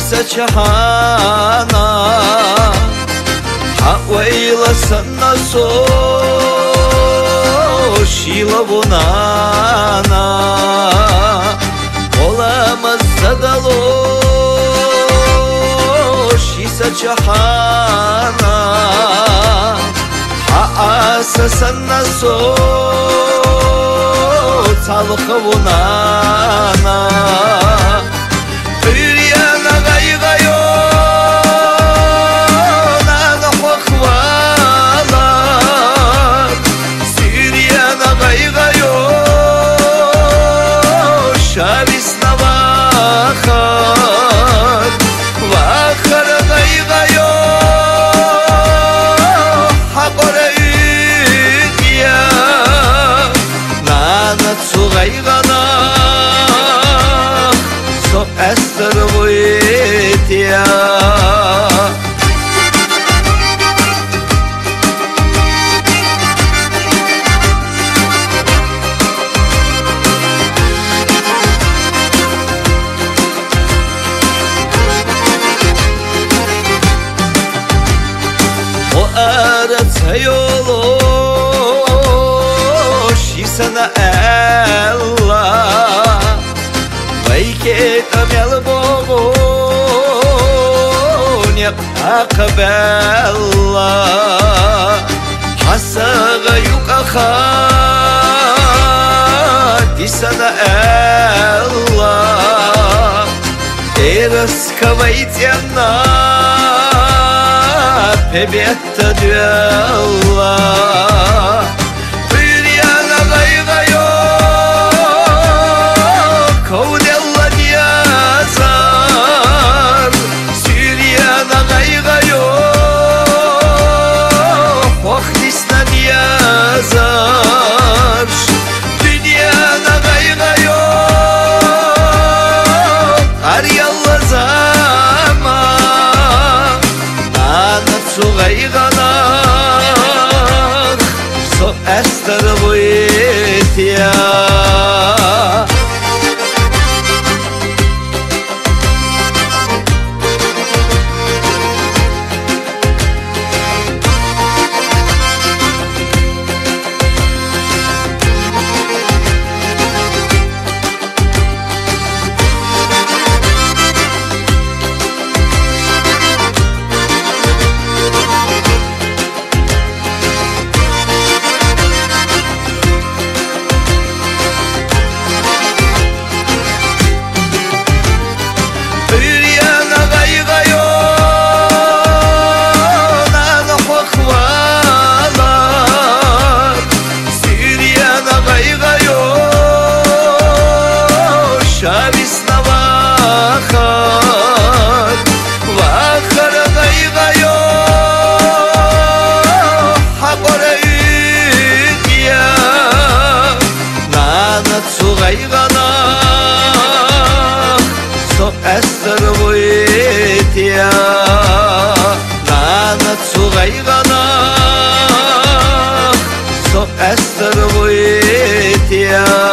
سچهانا حويلا سنسو شيلابونانا olamaz zadaloš i sačahana asa sannaso calhavunana Üriyana gaygayo nana hokvalar Süriyana gaygayo şavis navakar Vakar gaygayo haqore üdya Nana tsu gaygana so ester vuytya Aracayoloş sana Allah Vayke kamel boğun yap akabella Hasaga yukahat sana Allah Eras kavaytyanna Pebetta duella Üriyana gaygayo Kovdella diyazar Süriyana gaygayo Hohdisna diyazar Dünyana gaygayo Aryalla zaman Su gayganak so ester vuytya Şavis navakar Vakar gaygayo haqore üdya Nana tsu gaygana so ester vuytya Nana tsu gaygana so ester vuytya